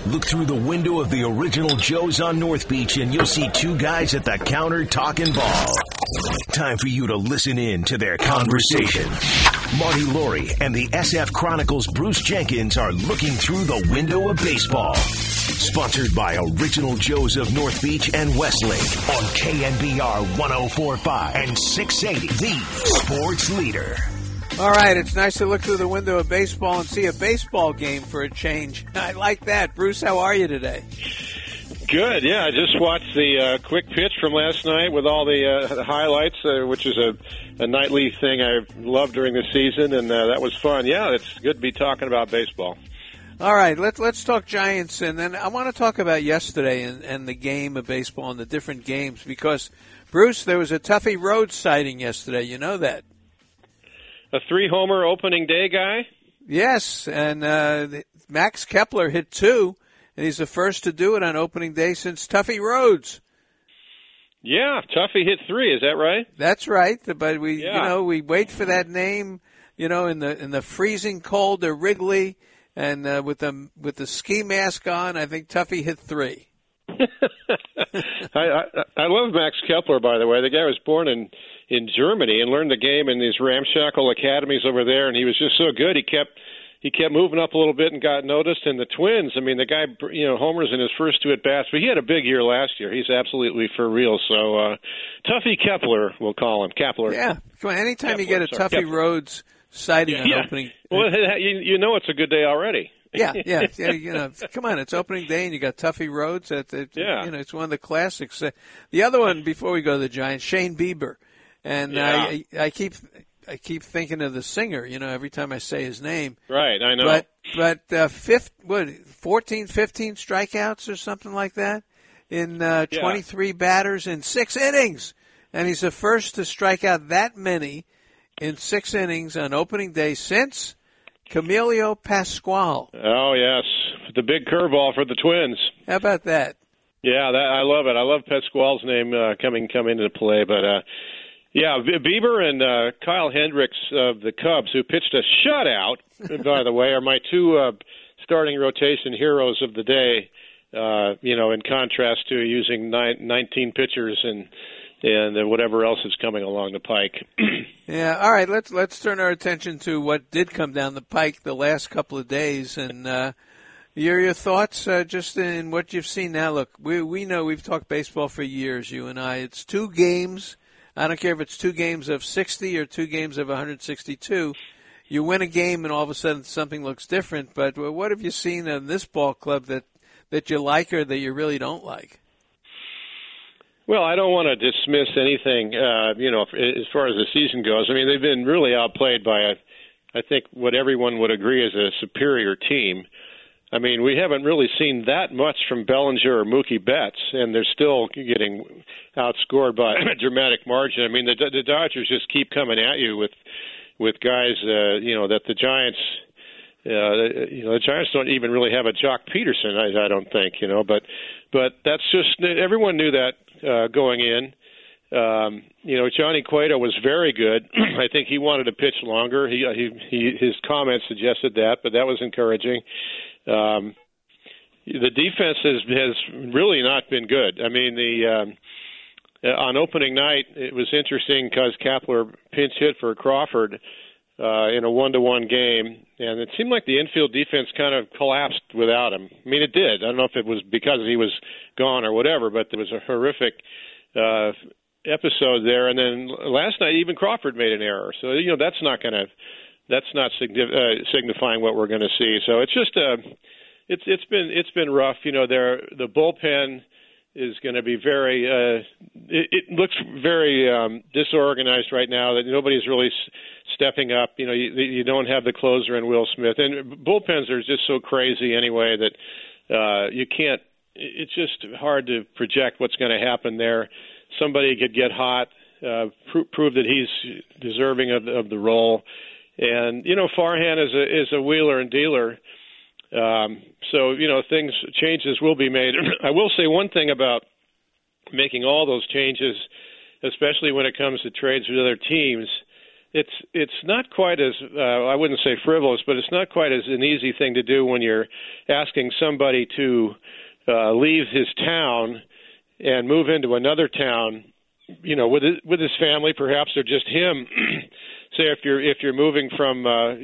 Look through the window of the original Joe's on North Beach and you'll see two guys at the counter talking ball. Time for you to listen in to their conversation. Marty Laurie and the SF Chronicles' Bruce Jenkins are looking through the window of baseball. Sponsored by Original Joe's of North Beach and Westlake on KNBR 104.5 and 680, the sports leader. All right, it's nice to look through the window of baseball and see a baseball game for a change. I like that. Bruce, how are you today? Good, yeah. I just watched the quick pitch from last night with all the highlights, which is a nightly thing I love during the season, and that was fun. Yeah, it's good to be talking about baseball. All right, let's talk Giants, and then I want to talk about yesterday and the game of baseball and the different games, because, Bruce, there was a Tuffy Rhodes sighting yesterday. You know that. A 3-homer opening day guy? Yes, and Max Kepler hit 2, and he's the first to do it on opening day since Tuffy Rhodes. Yeah, Tuffy hit 3, is that right? That's right, but we wait for that name, in the freezing cold of Wrigley, and with the ski mask on, I think Tuffy hit 3. I love Max Kepler, by the way. The guy was born in Germany and learned the game in these ramshackle academies over there, and he was just so good. He kept moving up a little bit and got noticed. And the Twins, I mean, the guy, homers in his first 2 at-bats, but he had a big year last year. He's absolutely for real. So Tuffy Kepler, we'll call him. Kepler. Yeah. Come on, anytime you get a Tuffy Rhodes sighting on opening. Well, it's a good day already. Yeah. Come on, it's opening day, and you got Tuffy Rhodes. It's one of the classics. The other one, before we go to the Giants, Shane Bieber. And I keep thinking of the singer, every time I say his name. Right, I know. But 14, 15 strikeouts or something like that in 23 batters in 6 innings. And he's the first to strike out that many in 6 innings on opening day since Camilo Pascual. Oh, yes. The big curveball for the Twins. How about that? Yeah, I love it. I love Pascual's name coming into play, but Bieber and Kyle Hendricks of the Cubs, who pitched a shutout, by the way, are my 2 starting rotation heroes of the day, in contrast to using 19 pitchers and whatever else is coming along the pike. Yeah, all right, let's turn our attention to what did come down the pike the last couple of days, and your thoughts just in what you've seen now. Look, we know we've talked baseball for years, you and I. It's 2 games. I don't care if it's 2 games of 60 or 2 games of 162. You win a game and all of a sudden something looks different. But what have you seen in this ball club that you like or that you really don't like? Well, I don't want to dismiss anything, as far as the season goes. I mean, they've been really outplayed by, I think, what everyone would agree is a superior team. I mean, we haven't really seen that much from Bellinger or Mookie Betts, and they're still getting outscored by a dramatic margin. I mean, the Dodgers just keep coming at you with guys, that the Giants, the Giants don't even really have a Jock Peterson, I don't think, but that's just, everyone knew that going in. Johnny Cueto was very good. I think he wanted to pitch longer. His comments suggested that, but that was encouraging. The defense has really not been good. I mean, on opening night, it was interesting because Kepler pinch hit for Crawford in a 1-1 game, and it seemed like the infield defense kind of collapsed without him. I mean, it did. I don't know if it was because he was gone or whatever, but there was a horrific episode there. And then last night, even Crawford made an error. So that's not signifying what we're going to see. So it's just it's been rough. The bullpen is going to be very. It looks very disorganized right now. That nobody's really stepping up. You don't have the closer in Will Smith, and bullpens are just so crazy anyway that you can't. It's just hard to project what's going to happen there. Somebody could get hot, prove that he's deserving of the role. And, Farhan is a wheeler and dealer. So, changes will be made. I will say one thing about making all those changes, especially when it comes to trades with other teams, it's not quite as I wouldn't say frivolous, but it's not quite as an easy thing to do when you're asking somebody to leave his town and move into another town, with his family perhaps, or just him. Say if you're moving from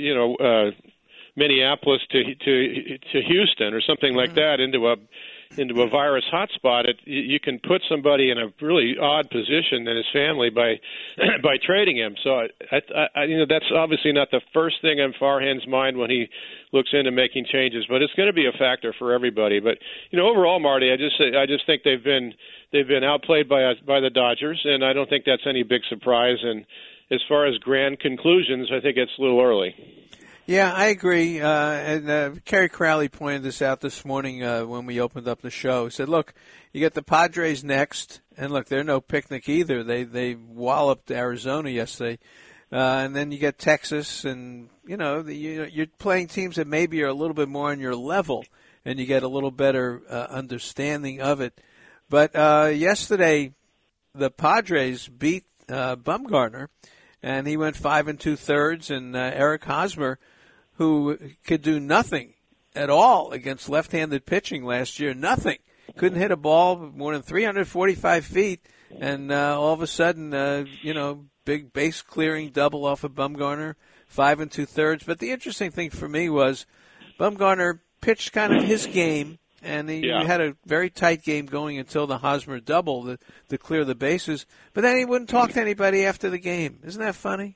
Minneapolis to Houston or something like that into a virus hotspot, you can put somebody in a really odd position in his family by trading him. So I that's obviously not the first thing on Farhan's mind when he looks into making changes, but it's going to be a factor for everybody. But overall, Marty, I just think they've been outplayed by the Dodgers, and I don't think that's any big surprise. And as far as grand conclusions, I think it's a little early. Yeah, I agree. And Kerry Crowley pointed this out this morning when we opened up the show. He said, look, you get the Padres next, and look, they're no picnic either. They walloped Arizona yesterday. And then you get Texas, and, you're playing teams that maybe are a little bit more on your level, and you get a little better understanding of it. But yesterday, the Padres beat Bumgarner, and he went 5 2/3, and Eric Hosmer, who could do nothing at all against left-handed pitching last year, nothing, couldn't hit a ball more than 345 feet, and all of a sudden, big base-clearing double off of Bumgarner, 5 2/3. But the interesting thing for me was Bumgarner pitched kind of his game, and he had a very tight game going until the Hosmer double to clear the bases. But then he wouldn't talk to anybody after the game. Isn't that funny?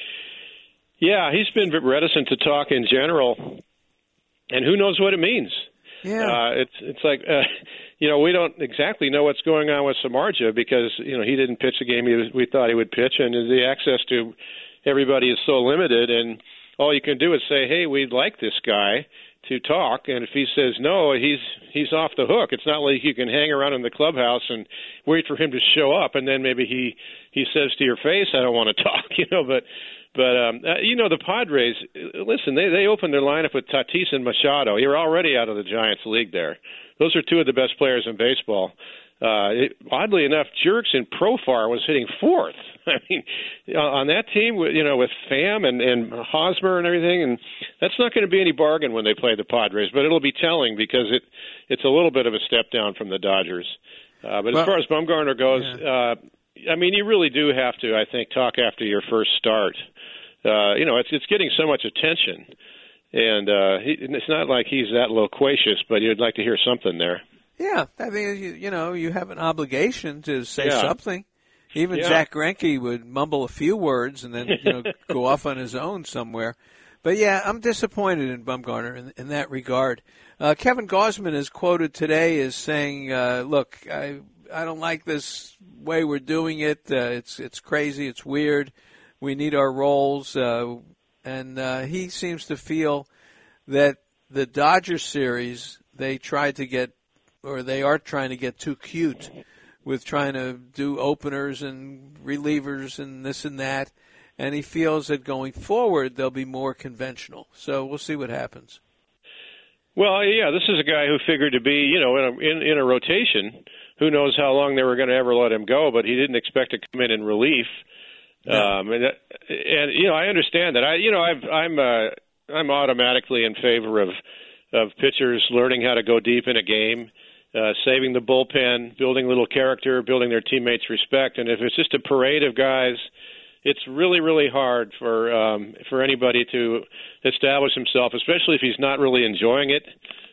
Yeah, he's been reticent to talk in general, and who knows what it means. Yeah, it's like we don't exactly know what's going on with Samardzija because he didn't pitch the game we thought he would pitch, and the access to everybody is so limited, and all you can do is say, hey, we'd like this guy to talk, and if he says no, he's off the hook. It's not like you can hang around in the clubhouse and wait for him to show up, and then maybe he says to your face, I don't want to talk, But the Padres, listen, they opened their lineup with Tatis and Machado. You're already out of the Giants league there. Those are two of the best players in baseball. Oddly enough, Jurickson Profar was hitting fourth. I mean, on that team, with Pham and Hosmer and everything, and that's not going to be any bargain when they play the Padres. But it'll be telling because it's a little bit of a step down from the Dodgers. But as far as Bumgarner goes, you really do have to, I think, talk after your first start. It's getting so much attention, and it's not like he's that loquacious, but you'd like to hear something there. Yeah, I mean, you have an obligation to say something. Even Zach Greinke would mumble a few words and then go off on his own somewhere. But yeah, I'm disappointed in Bumgarner in that regard. Kevin Gausman is quoted today as saying, "Look, I don't like this way we're doing it. It's crazy. It's weird. We need our roles." And he seems to feel that the Dodgers series they are trying to get too cute with trying to do openers and relievers and this and that. And he feels that going forward they'll be more conventional. So we'll see what happens. Well, yeah, this is a guy who figured to be, in a rotation. Who knows how long they were going to ever let him go, but he didn't expect to come in relief. No. And I understand that. I'm automatically in favor of pitchers learning how to go deep in a game, saving the bullpen, building a little character, building their teammates' respect. And if it's just a parade of guys, it's really, really hard for anybody to establish himself, especially if he's not really enjoying it.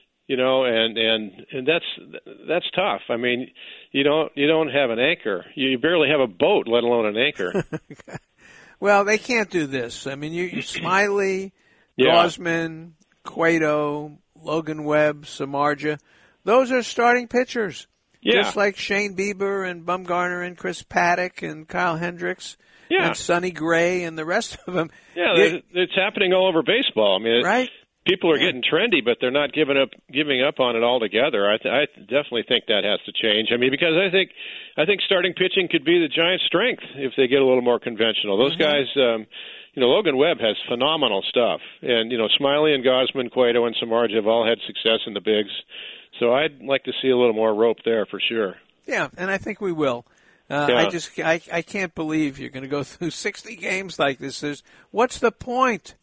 And that's tough. I mean, you don't have an anchor. You barely have a boat, let alone an anchor. Well, they can't do this. I mean, you Smiley, Gausman, Cueto, Logan Webb, Samardzija, those are starting pitchers. Yeah. Just like Shane Bieber and Bumgarner and Chris Paddock and Kyle Hendricks and Sonny Gray and the rest of them. Yeah, it's happening all over baseball. I mean, right? People are getting trendy, but they're not giving up on it altogether. I definitely think that has to change. I mean, because I think starting pitching could be the Giants' strength if they get a little more conventional. Those guys, Logan Webb has phenomenal stuff, and Smiley and Gausman, Cueto, and Samardzija have all had success in the bigs. So I'd like to see a little more rope there for sure. Yeah, and I think we will. I can't believe you're going to go through 60 games like this. What's the point?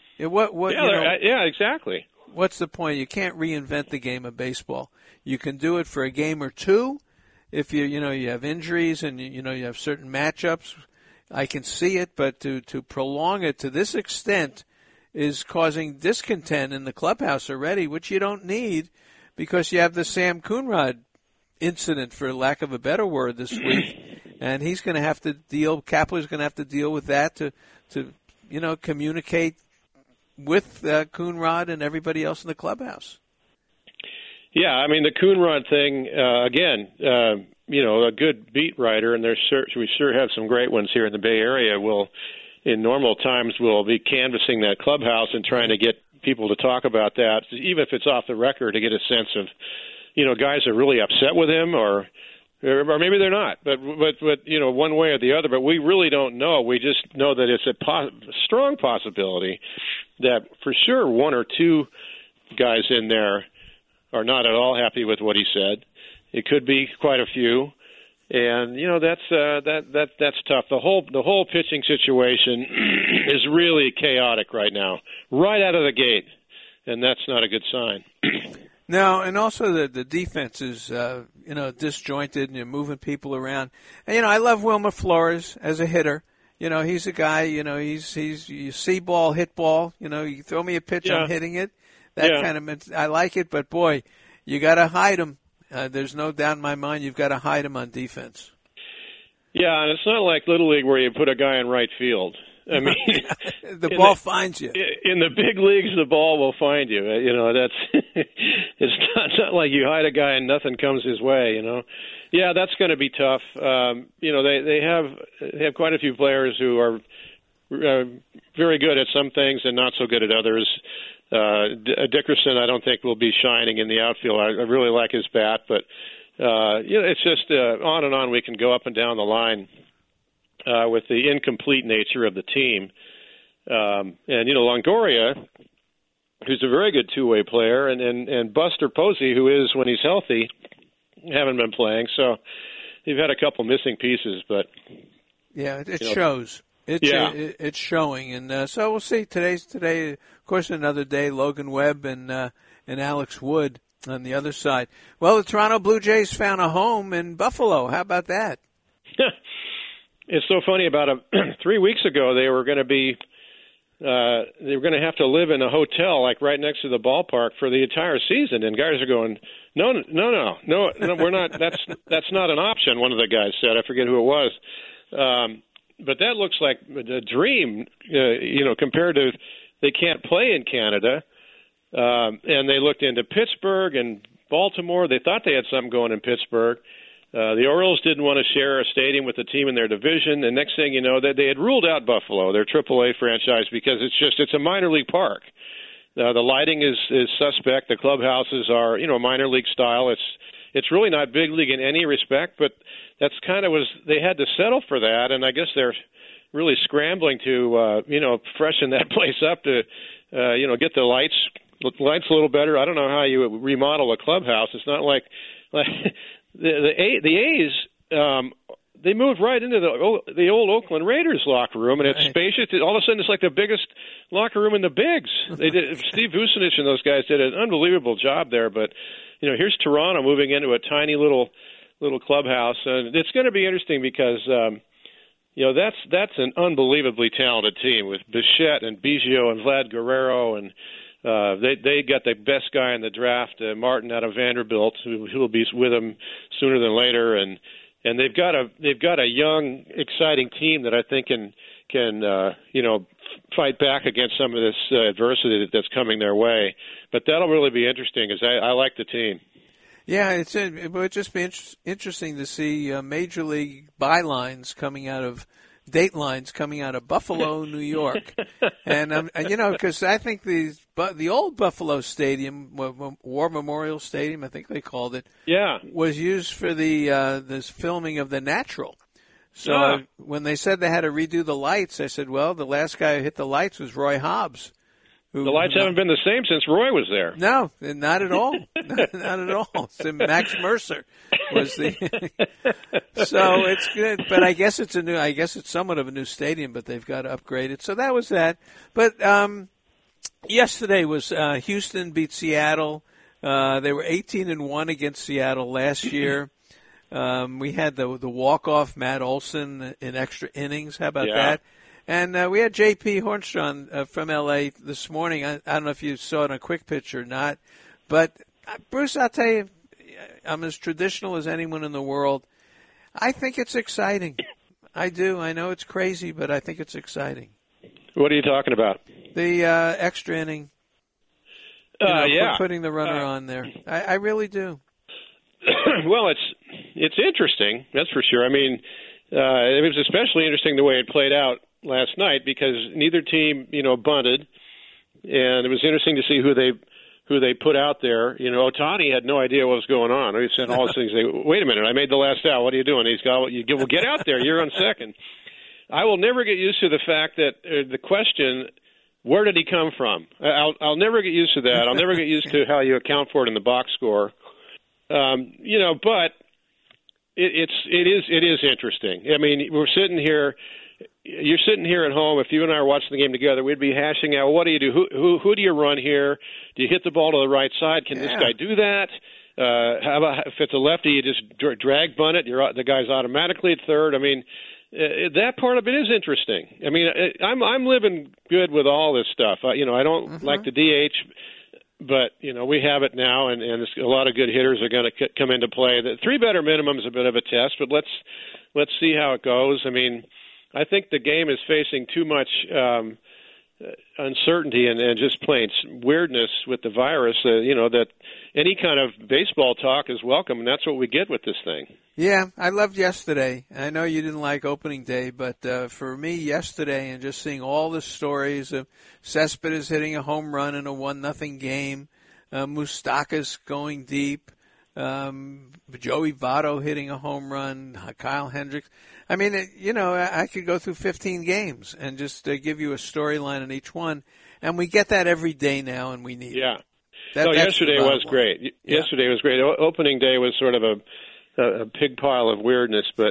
Exactly. What's the point? You can't reinvent the game of baseball. You can do it for a game or two. If you have injuries and you have certain matchups, I can see it. But to prolong it to this extent is causing discontent in the clubhouse already, which you don't need because you have the Sam Coonrod incident, for lack of a better word, this week, and he's going to have to deal. Kapler's going to have to deal with that to communicate with Coonrod and everybody else in the clubhouse. Yeah, I mean the Coonrod thing again. A good beat writer, and we sure have some great ones here in the Bay Area. In normal times, we'll be canvassing that clubhouse and trying to get people to talk about that, even if it's off the record, to get a sense of, guys are really upset with him, or maybe they're not. But one way or the other. But we really don't know. We just know that it's a strong possibility that for sure one or two guys in there are not at all happy with what he said. It could be quite a few, and that's tough. The whole pitching situation is really chaotic right now, right out of the gate, and that's not a good sign. No, and also the defense is disjointed, and you're moving people around. And I love Wilmer Flores as a hitter. He's a guy. He's you see ball, hit ball. You throw me a pitch, I'm hitting it. I like it, but boy, you got to hide him. There's no doubt in my mind you've got to hide him on defense. Yeah, and it's not like Little League where you put a guy in right field. I mean, the ball finds you. In the big leagues, the ball will find you. That's it's not like you hide a guy and nothing comes his way. Yeah, that's going to be tough. They have quite a few players who are very good at some things and not so good at others. Dickerson, I don't think will be shining in the outfield. I really like his bat, but it's just on and on. We can go up and down the line with the incomplete nature of the team. And Longoria, who's a very good two-way player, and Buster Posey, who is, when he's healthy, haven't been playing. So you've had a couple missing pieces, but yeah, it shows. It's showing, and so we'll see. Today, of course, another day. Logan Webb and Alex Wood on the other side. Well, the Toronto Blue Jays found a home in Buffalo. How about that? It's so funny. About 3 weeks ago, they were going to have to live in a hotel like right next to the ballpark for the entire season, and guys are going, no, we're not. That's not an option. One of the guys said. I forget who it was. But that looks like a dream, compared to they can't play in Canada. And they looked into Pittsburgh and Baltimore. They thought they had something going in Pittsburgh. The Orioles didn't want to share a stadium with the team in their division. And next thing you know, they had ruled out Buffalo, their AAA franchise, because it's a minor league park. The lighting is suspect. The clubhouses are, minor league style. It's really not big league in any respect, but that's kind of they had to settle for that, and I guess they're really scrambling to, freshen that place up to, get the lights a little better. I don't know how you would remodel a clubhouse. It's not like the A's. They moved right into the old Oakland Raiders locker room, and it's spacious. All of a sudden, it's like the biggest locker room in the bigs. They did. Steve Vucinich and those guys did an unbelievable job there. But here's Toronto moving into a tiny little clubhouse, and it's going to be interesting because that's an unbelievably talented team with Bichette and Biggio and Vlad Guerrero, and they got the best guy in the draft, Martin out of Vanderbilt, who will be with them sooner than later, and they've got a young, exciting team that I think can fight back against some of this adversity that's coming their way. But that'll really be interesting, because I like the team. Yeah, it would just be interesting to see major league bylines coming out of datelines coming out of Buffalo, New York, and because I think the old Buffalo Stadium, War Memorial Stadium, I think they called it, was used for this filming of The Natural. So when they said they had to redo the lights, I said, well, the last guy who hit the lights was Roy Hobbs. The lights haven't been the same since Roy was there. No, not at all. Not at all. So Max Mercer was the. So it's good, but I guess it's somewhat of a new stadium, but they've got to upgrade it. So that was that. But yesterday was Houston beat Seattle. They were 18-1 against Seattle last year. We had the walk-off Matt Olson in extra innings. How about that? And we had J.P. Hornstrom from L.A. this morning. I don't know if you saw it on a quick pitch or not. But, Bruce, I'll tell you, I'm as traditional as anyone in the world. I think it's exciting. I do. I know it's crazy, but I think it's exciting. What are you talking about? The extra inning. Putting the runner on there. I really do. Well, it's interesting, that's for sure. I mean, it was especially interesting the way it played out last night because neither team, bunted, and it was interesting to see who they put out there. Ohtani had no idea what was going on. He said all these things. Wait a minute, I made the last out. What are you doing? Well, get out there. You're on second. I will never get used to the fact that the question, where did he come from? I'll never get used to that. I'll never get used to how you account for it in the box score. But it is interesting. I mean, we're sitting here. You're sitting here at home. If you and I are watching the game together, we'd be hashing out, what do you do? Who do you run here? Do you hit the ball to the right side? Can this guy do that? How about if it's a lefty, you just drag bunt it? The guy's automatically at third. I mean, that part of it is interesting. I mean, I'm living good with all this stuff. I don't like the DH, but we have it now, and a lot of good hitters are going to come into play. The 3 better minimum is a bit of a test, but let's see how it goes. I mean, I think the game is facing too much uncertainty and just plain weirdness with the virus. That any kind of baseball talk is welcome, and that's what we get with this thing. Yeah, I loved yesterday. I know you didn't like opening day, but for me yesterday and just seeing all the stories of Cespedes hitting a home run in a 1-0 game, Moustakas going deep, Joey Votto hitting a home run, Kyle Hendricks. I mean, I could go through 15 games and just give you a storyline in each one, and we get that every day now, and we need it. Yesterday was great. Yeah. Yesterday was great. Opening day was sort of a pig pile of weirdness, but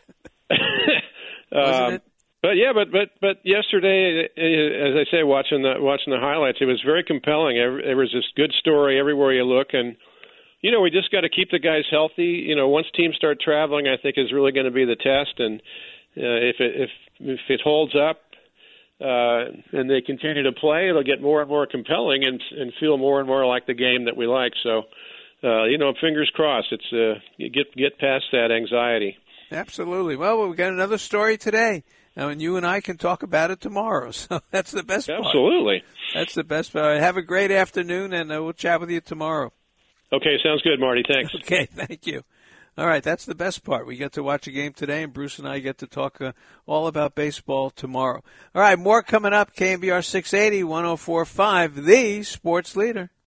wasn't it? But yesterday, as I say, watching the highlights, it was very compelling. There was this good story everywhere you look, and we just got to keep the guys healthy. Once teams start traveling, I think is really going to be the test, and if it holds up and they continue to play, it'll get more and more compelling and feel more and more like the game that we like. So. Fingers crossed. It's get past that anxiety. Absolutely. Well, we've got another story today, and you and I can talk about it tomorrow. So that's the best part. Absolutely. That's the best part. Have a great afternoon, and we'll chat with you tomorrow. Okay, sounds good, Marty. Thanks. Okay, thank you. All right, that's the best part. We get to watch a game today, and Bruce and I get to talk all about baseball tomorrow. All right, more coming up. KNBR 680, 104.5, the sports leader.